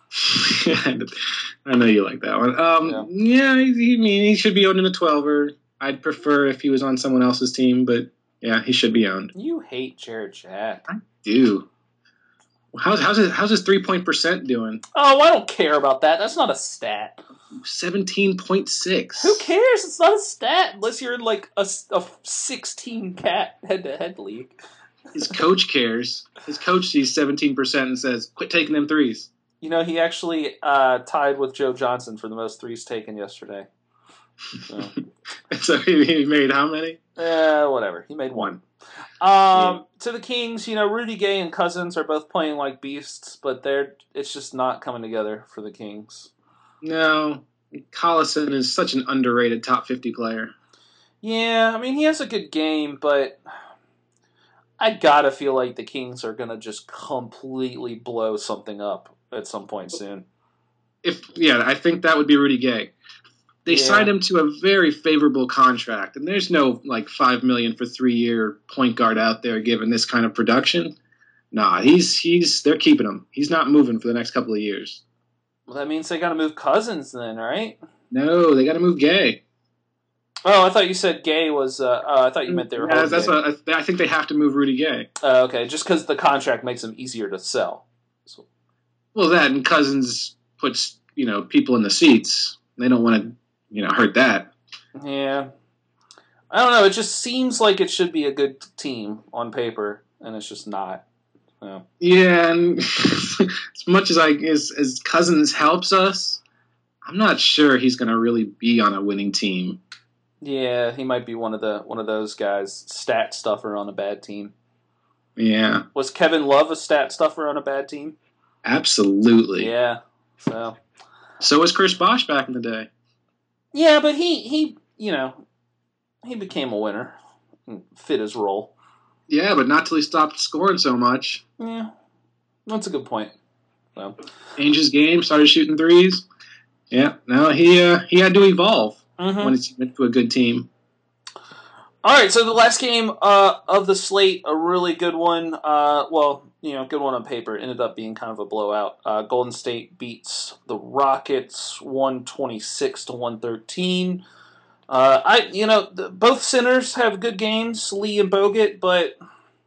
I know you like that one. He should be owned in a 12er. I'd prefer if he was on someone else's team, but yeah, he should be owned. You hate Jared Jack. I do. How's his 3-point percent doing? Oh, I don't care about that. That's not a stat. 17.6. Who cares? It's not a stat unless you're in a 16 cat head-to-head league. His coach cares. His coach sees 17% and says, "Quit taking them threes." He actually tied with Joe Johnson for the most threes taken yesterday. So he made how many? Whatever. He made one. To the Kings, Rudy Gay and Cousins are both playing like beasts, but it's just not coming together for the Kings. No, Collison is such an underrated top 50 player. Yeah, I mean, he has a good game, but I gotta feel like the Kings are gonna just completely blow something up at some point soon. I think that would be Rudy Gay. They signed him to a very favorable contract, and there's no like $5 million for 3-year point guard out there given this kind of production. Nah, they're keeping him. He's not moving for the next couple of years. Well, that means they got to move Cousins then, right? No, they got to move Gay. Oh, I thought you said Gay was. I thought you meant they were. Yeah, I think they have to move Rudy Gay. Okay, just because the contract makes him easier to sell. So. Well, that and Cousins puts people in the seats. They don't want to hurt that. Yeah, I don't know. It just seems like it should be a good team on paper, and it's just not. Yeah, and as much as Cousins helps us, I'm not sure he's going to really be on a winning team. Yeah, he might be one of those guys, stat stuffer on a bad team. Yeah. Was Kevin Love a stat stuffer on a bad team? Absolutely. Yeah. So was Chris Bosh back in the day. Yeah, but he became a winner and fit his role. Yeah, but not till he stopped scoring so much. Yeah, that's a good point. So. Changed his game, started shooting threes. Yeah, no, he had to evolve when it's went to a good team. All right, so the last game of the slate, a really good one. Good one on paper. Ended up being kind of a blowout. Golden State beats the Rockets 126-113. Both centers have good games, Lee and Bogut, but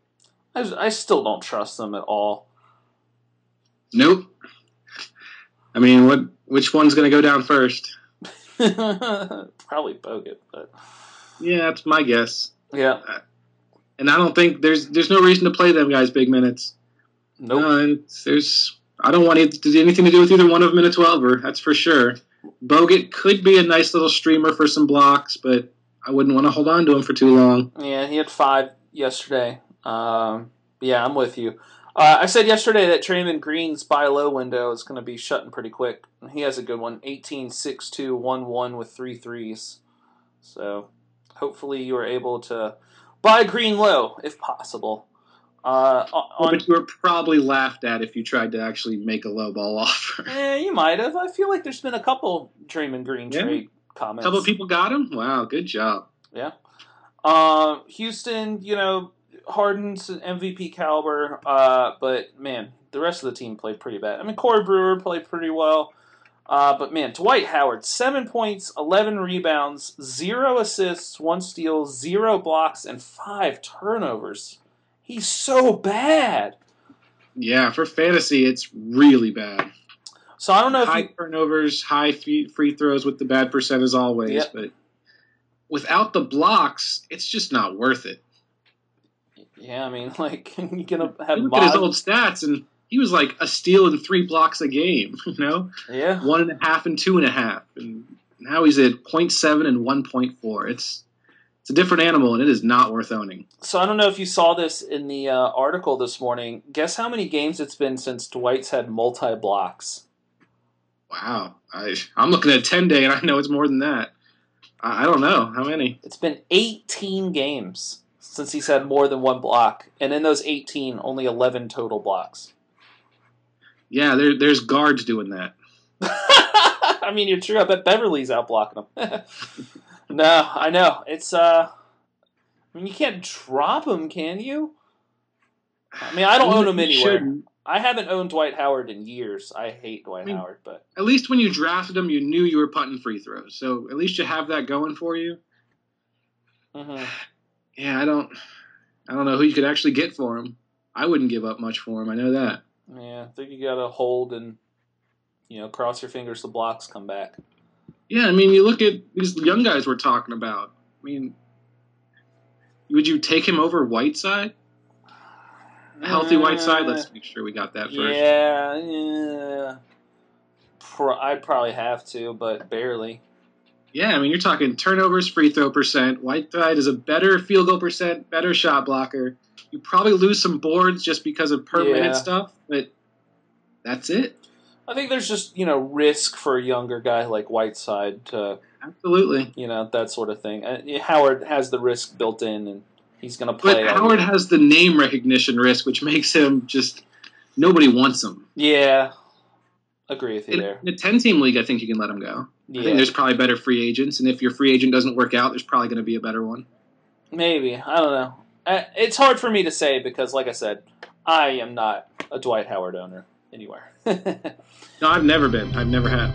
I still don't trust them at all. Nope. I mean, which one's going to go down first? Probably Bogut, but yeah, that's my guess. Yeah, and I don't think there's no reason to play them guys big minutes. Nope. I don't want it to do anything to do with either one of them in a 12er. That's for sure. Bogut could be a nice little streamer for some blocks, but I wouldn't want to hold on to him for too long. Yeah, he had 5 yesterday. Yeah, I'm with you. I said yesterday that Draymond Green's buy low window is going to be shutting pretty quick. He has a good one, 18, 6-2, 1-1 with 3 threes. So hopefully you are able to buy Green low if possible. But you were probably laughed at if you tried to actually make a low ball offer. You might have. I feel like there's been a couple Draymond Green trade comments. A couple of people got him? Wow, good job. Yeah. Houston, Harden's MVP caliber, but, man, the rest of the team played pretty bad. I mean, Corey Brewer played pretty well, but, man, Dwight Howard, 7 points, 11 rebounds, 0 assists, 1 steal, 0 blocks, and 5 turnovers. He's so bad. Yeah, for fantasy, it's really bad. So I don't know if turnovers, high free throws with the bad percent as always, but without the blocks, it's just not worth it. Yeah, I mean, you're gonna have. Look at his old stats, and he was like a steal and 3 blocks a game. Yeah, 1.5 and 2.5, and now he's at 0.7 and 1.4. It's a different animal, and it is not worth owning. So I don't know if you saw this in the article this morning. Guess how many games it's been since Dwight's had multi-blocks? Wow. I'm looking at 10-day, and I know it's more than that. I don't know. How many? It's been 18 games since he's had more than 1 block. And in those 18, only 11 total blocks. Yeah, there's guards doing that. I mean, you're true. I bet Beverly's out blocking him. No, I know. It's, I mean, you can't drop him, can you? I mean, I don't own him anywhere. Shouldn't. I haven't owned Dwight Howard in years. I hate Dwight Howard, but at least when you drafted him, you knew you were punting free throws. So at least you have that going for you. Mm-hmm. Yeah, I don't know who you could actually get for him. I wouldn't give up much for him. I know that. Yeah, I think you got to hold and cross your fingers the blocks come back. Yeah, I mean, you look at these young guys we're talking about. I mean, would you take him over Whiteside? A healthy Whiteside? Let's make sure we got that first. Yeah. I'd probably have to, but barely. Yeah, I mean, you're talking turnovers, free throw percent. Whiteside is a better field goal percent, better shot blocker. You probably lose some boards just because of per minute stuff, but that's it. I think there's just, risk for a younger guy like Whiteside to, Absolutely. That sort of thing. Howard has the risk built in, and he's going to play. But Howard has the name recognition risk, which makes him just nobody wants him. Yeah, agree with you there. In a 10-team league, I think you can let him go. Yeah. I think there's probably better free agents, and if your free agent doesn't work out, there's probably going to be a better one. Maybe. I don't know. It's hard for me to say because, like I said, I am not a Dwight Howard owner anywhere. No, I've never been. I've never had.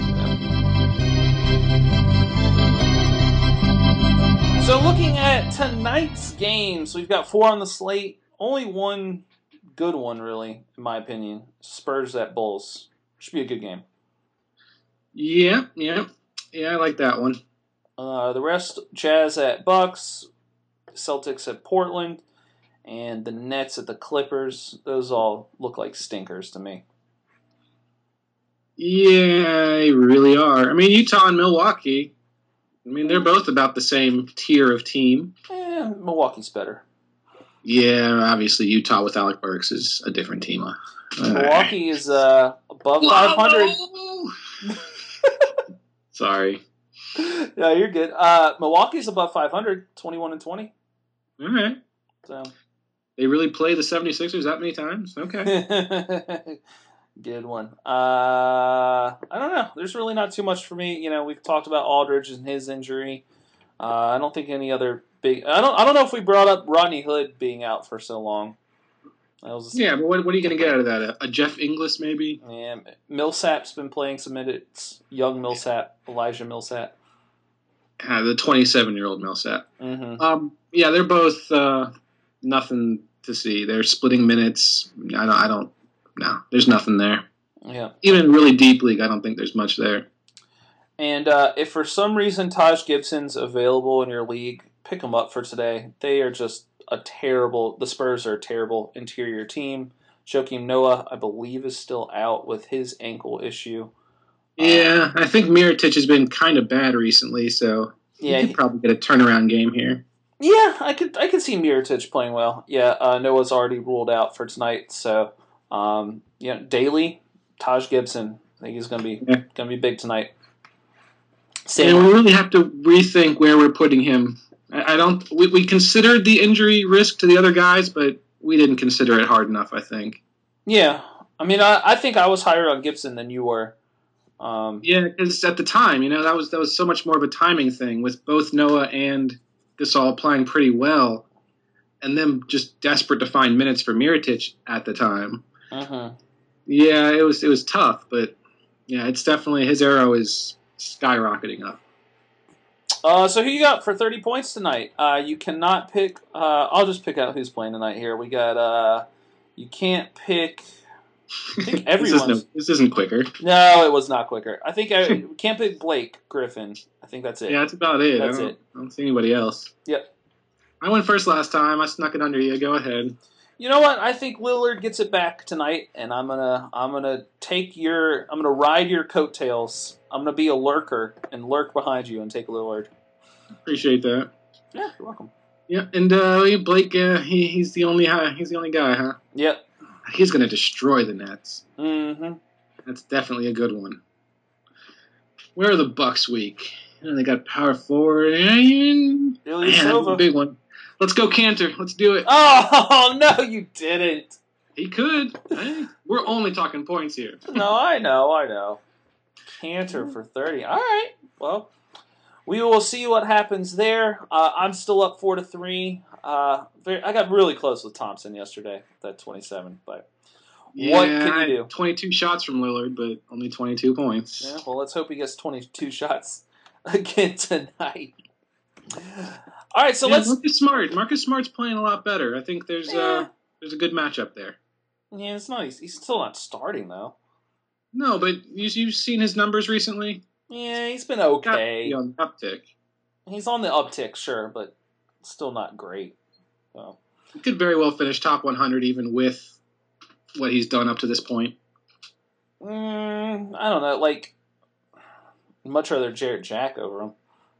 So looking at tonight's games, we've got 4 on the slate. Only one good one, really, in my opinion. Spurs at Bulls. Should be a good game. Yeah, I like that one. The rest, Jazz at Bucks, Celtics at Portland, and the Nets at the Clippers. Those all look like stinkers to me. Yeah, they really are. I mean, Utah and Milwaukee, they're both about the same tier of team. Milwaukee's better. Yeah, obviously Utah with Alec Burks is a different team. Milwaukee is above 500. Sorry. No, you're good. Milwaukee's above 500, 21-20. All right. So they really play the 76ers that many times? Okay. Good one. I don't know. There's really not too much for me. We've talked about Aldridge and his injury. I don't think any other big. I don't know if we brought up Rodney Hood being out for so long. Yeah, but what are you going to get out of that? A Jeff Inglis maybe? Yeah, Millsap's been playing some minutes. Young Millsap, Elijah Millsap. The 27-year-old Millsap. Mm-hmm. Yeah, they're both nothing to see. They're splitting minutes. I don't. No, there's nothing there. Yeah. Even in really deep league, I don't think there's much there. And if for some reason Taj Gibson's available in your league, pick him up for today. They are just the Spurs are a terrible interior team. Joakim Noah, I believe, is still out with his ankle issue. Yeah, I think Mirotic has been kind of bad recently, so he could probably get a turnaround game here. Yeah, I could see Mirotic playing well. Yeah, Noah's already ruled out for tonight, so Daly, Taj Gibson, I think he's gonna be big tonight. And we really have to rethink where we're putting him. We considered the injury risk to the other guys, but we didn't consider it hard enough, I think. Yeah. I think I was higher on Gibson than you were. Yeah, because at the time, that was so much more of a timing thing with both Noah and Gasol playing pretty well, and them just desperate to find minutes for Mirotic at the time. Mm-hmm. Yeah, it was tough, but yeah, it's definitely his arrow is skyrocketing up. So who you got for 30 points tonight? You cannot pick. I'll just pick out who's playing tonight here. We got. You can't pick. I think everyone. This isn't quicker. No, it was not quicker. I think I can't pick Blake Griffin. I think that's it. Yeah, that's about it. That's it. I don't see anybody else. Yep. I went first last time. I snuck it under you. Go ahead. You know what? I think Lillard gets it back tonight, and I'm gonna ride your coattails. I'm gonna be a lurker and lurk behind you and take Lillard. Appreciate that. Yeah, you're welcome. Yeah, and Blake, he's the only guy, huh? Yep. He's gonna destroy the Nets. Mm-hmm. That's definitely a good one. Where are the Bucks weak? They got power forward. Ilyasova. A big one. Let's go Cantor. Let's do it. Oh, no, you didn't. He could. Hey, we're only talking points here. No, I know. Cantor for 30. All right. Well, we will see what happens there. I'm still up 4-3. I got really close with Thompson yesterday, that 27. But what can you do? 22 shots from Lillard, but only 22 points. Yeah, well, let's hope he gets 22 shots again tonight. All right, so let's. Marcus Smart's playing a lot better. I think there's a good matchup there. Yeah, it's not. He's still not starting though. No, but you've seen his numbers recently. Yeah, he's been okay. He's on the uptick. He's on the uptick, sure, but still not great. So. He could very well finish top 100 even with what he's done up to this point. I don't know. Like, much rather Jarrett Jack over him.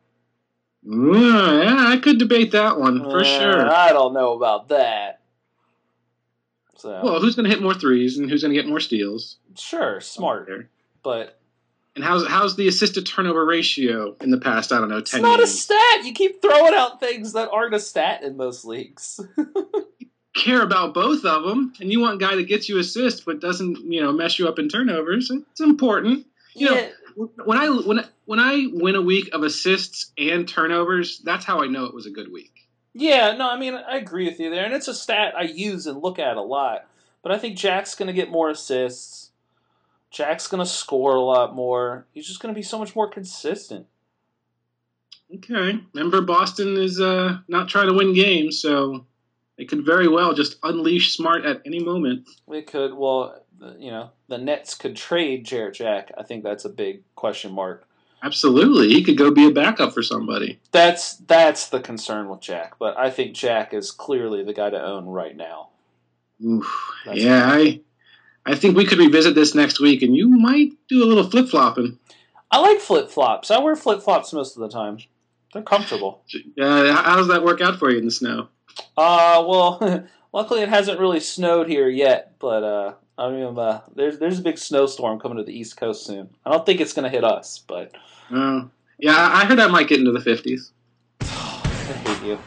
Yeah, I could debate that one for sure. I don't know about that. So, Well, who's going to hit more threes and who's going to get more steals? sure, smart, but And how's the assist to turnover ratio in the past? I don't know, 10 it's not games. a stat. You keep throwing out things that aren't a stat in most leagues. Care about both of them, and you want a guy that gets you assists but doesn't mess you up in turnovers. It's important. You know, when I win a week of assists and turnovers, that's how I know it was a good week. Yeah, no, I mean, I agree with you there, and it's a stat I use and look at a lot. But I think Jack's going to get more assists. Jack's going to score a lot more. He's just going to be so much more consistent. Okay. Remember, Boston is not trying to win games, so they could very well just unleash Smart at any moment. They could, well, the Nets could trade Jarrett Jack. I think that's a big question mark. Absolutely. He could go be a backup for somebody. That's the concern with Jack, but I think Jack is clearly the guy to own right now. Oof. Yeah, I think we could revisit this next week, and you might do a little flip-flopping. I like flip-flops. I wear flip-flops most of the time. They're comfortable. How does that work out for you in the snow? Well, luckily it hasn't really snowed here yet, but I mean, there's a big snowstorm coming to the East Coast soon. I don't think it's going to hit us, but yeah, I heard I might get into the 50s. I hate you.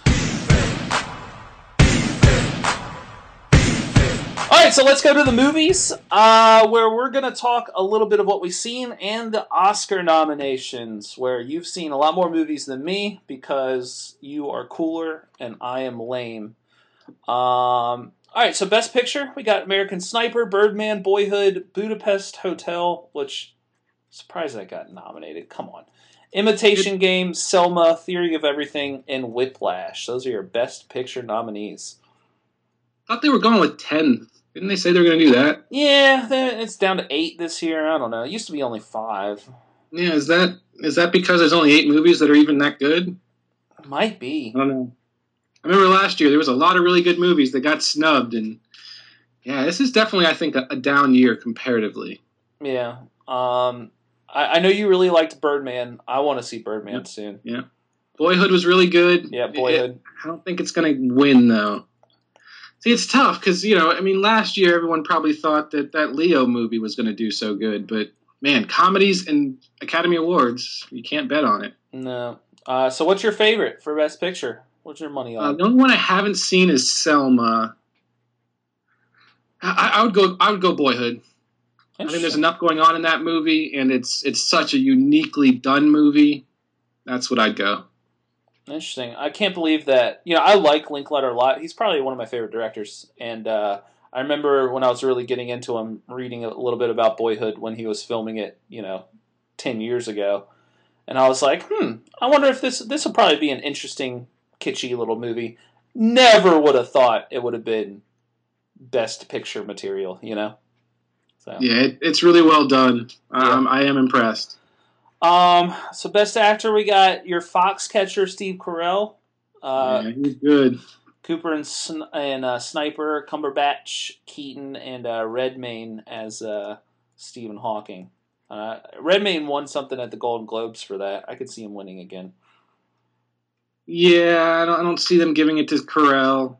All right, so let's go to the movies, where we're going to talk a little bit of what we've seen and the Oscar nominations, where you've seen a lot more movies than me because you are cooler and I am lame. All right, so Best Picture, we got American Sniper, Birdman, Boyhood, Budapest Hotel, which, surprised that got nominated. Come on. Imitation Game, Selma, Theory of Everything, and Whiplash. Those are your Best Picture nominees. I thought they were going with 10. Didn't they say they were going to do that? Yeah, it's down to 8 this year. I don't know. It used to be only 5. Yeah, is that because there's only 8 movies that are even that good? It might be. I don't know. I remember last year there was a lot of really good movies that got snubbed, and yeah, this is definitely, I think, a down year comparatively. Yeah. I know you really liked Birdman. I want to see Birdman soon. Yeah. Boyhood was really good. Yeah, Boyhood. I don't think it's going to win, though. See, it's tough because, last year everyone probably thought that Leo movie was going to do so good, but, man, comedies and Academy Awards, you can't bet on it. No. So what's your favorite for Best Picture? What's your money on? The only one I haven't seen is Selma. I would go Boyhood. I think there's enough going on in that movie, and it's such a uniquely done movie. That's what I'd go. Interesting. I can't believe that. I like Linklater a lot. He's probably one of my favorite directors. And I remember when I was really getting into him, reading a little bit about Boyhood when he was filming it, 10 years ago. And I was like, I wonder if this will probably be an interesting, kitschy little movie. Never would have thought it would have been Best Picture material, So. Yeah, it's really well done. I am impressed. So Best Actor, we got your Foxcatcher, Steve Carell. Yeah, he's good. Cooper and Sniper, Cumberbatch, Keaton, and Redmayne as Stephen Hawking. Redmayne won something at the Golden Globes for that. I could see him winning again. Yeah, I don't see them giving it to Carell.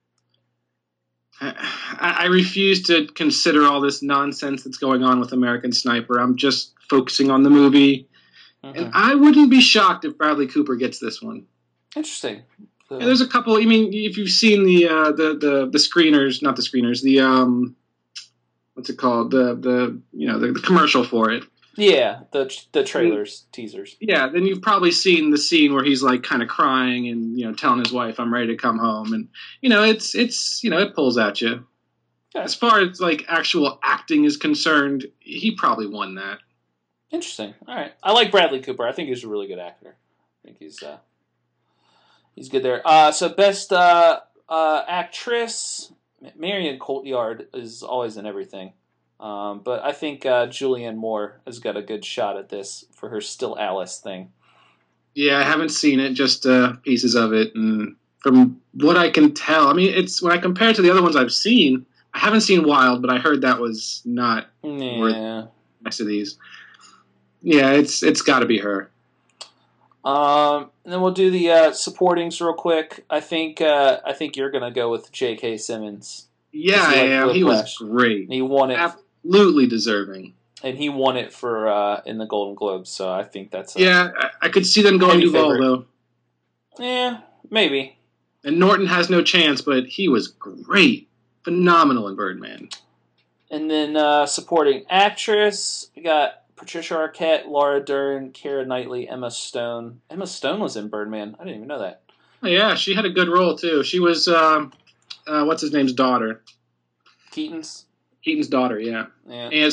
I refuse to consider all this nonsense that's going on with American Sniper. I'm just focusing on the movie. Mm-hmm. And I wouldn't be shocked if Bradley Cooper gets this one. Interesting. Yeah, there's a couple. If you've seen the screeners, not the screeners, the what's it called? The commercial for it. Yeah, the trailers, teasers. Yeah, then you've probably seen the scene where he's like kind of crying and telling his wife, "I'm ready to come home," and it pulls at you. Yeah. As far as like actual acting is concerned, he probably won that. Interesting. All right, I like Bradley Cooper. I think he's a really good actor. I think he's good there. So best actress, Marion Cotillard is always in everything. But I think Julianne Moore has got a good shot at this for her Still Alice thing. Yeah, I haven't seen it, just pieces of it. And from what I can tell, it's when I compare it to the other ones I've seen, I haven't seen Wild, but I heard that was not worth next to these. Yeah, it's got to be her. And then we'll do the supportings real quick. I think you're gonna go with J.K. Simmons. Yeah, I am. He was great. And he won it. Absolutely deserving. And he won it for in the Golden Globes, so I think that's I could see them going Duvall though. Yeah, maybe. And Norton has no chance, but he was great, phenomenal in Birdman. And then supporting actress, we got Patricia Arquette, Laura Dern, Keira Knightley, Emma Stone. Emma Stone was in Birdman. I didn't even know that. Oh, yeah, she had a good role too. She was what's his name's daughter? Keaton's daughter, yeah. And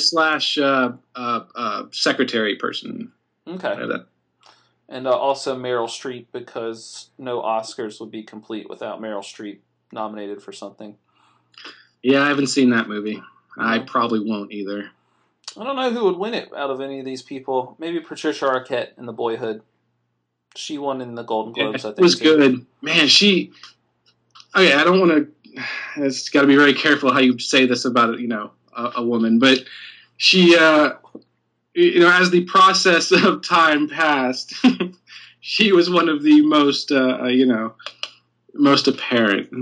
/ secretary person. Okay. And also Meryl Streep, because no Oscars would be complete without Meryl Streep nominated for something. Yeah, I haven't seen that movie. I probably won't either. I don't know who would win it out of any of these people. Maybe Patricia Arquette in The Boyhood. She won in the Golden Globes, I think. It was good. Man, she... Okay, I don't want to... It's got to be very careful how you say this about, a woman. But she... as the process of time passed, she was one of the most, most apparent.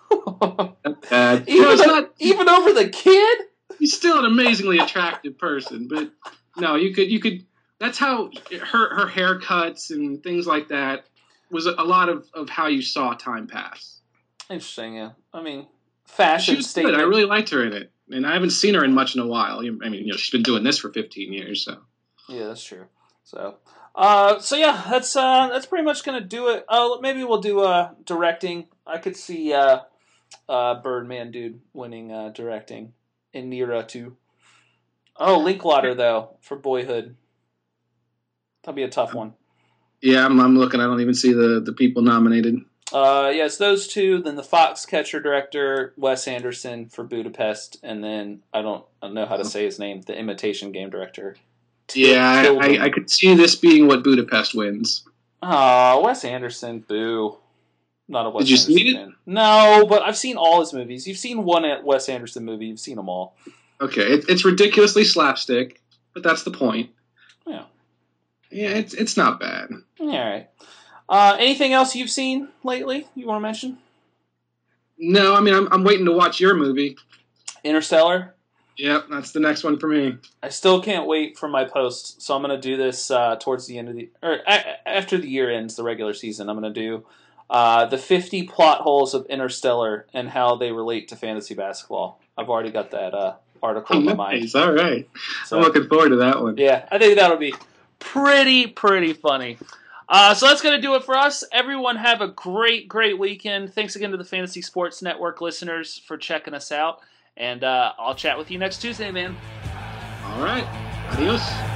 Even over the kid? He's still an amazingly attractive person, but no, you could. That's how her haircuts and things like that was a lot of how you saw time pass. Interesting, yeah. I mean, fashion she was statement. Good. I really liked her in it. And I haven't seen her in much in a while. I mean, she's been doing this for 15 years, so. Yeah, that's true. So yeah, that's pretty much gonna do it. Maybe we'll do directing. I could see Birdman dude winning directing, and Nira too. Oh, Linklater though for Boyhood. That'll be a tough one. Yeah, I'm looking. I don't even see the people nominated. Yes, those two. Then the Foxcatcher director, Wes Anderson for Budapest, and then I don't know how to say his name. The Imitation Game director. Yeah, I could see this being what Budapest wins. Oh, Wes Anderson, boo. Not a Wes Did you Anderson see it? fan. No, but I've seen all his movies. You've seen one Wes Anderson movie. You've seen them all. Okay, it's ridiculously slapstick, but that's the point. Yeah. Yeah, it's not bad. All right. Anything else you've seen lately you want to mention? No, I mean, I'm waiting to watch your movie. Interstellar? Yep, that's the next one for me. I still can't wait for my post, so I'm going to do this towards the end of after the year ends, the regular season. I'm going to do the 50 plot holes of Interstellar and how they relate to fantasy basketball. I've already got that article in my mind. All right. So, I'm looking forward to that one. Yeah, I think that'll be pretty funny. So that's going to do it for us. Everyone have a great weekend. Thanks again to the Fantasy Sports Network listeners for checking us out. And I'll chat with you next Tuesday, man. All right. Adios.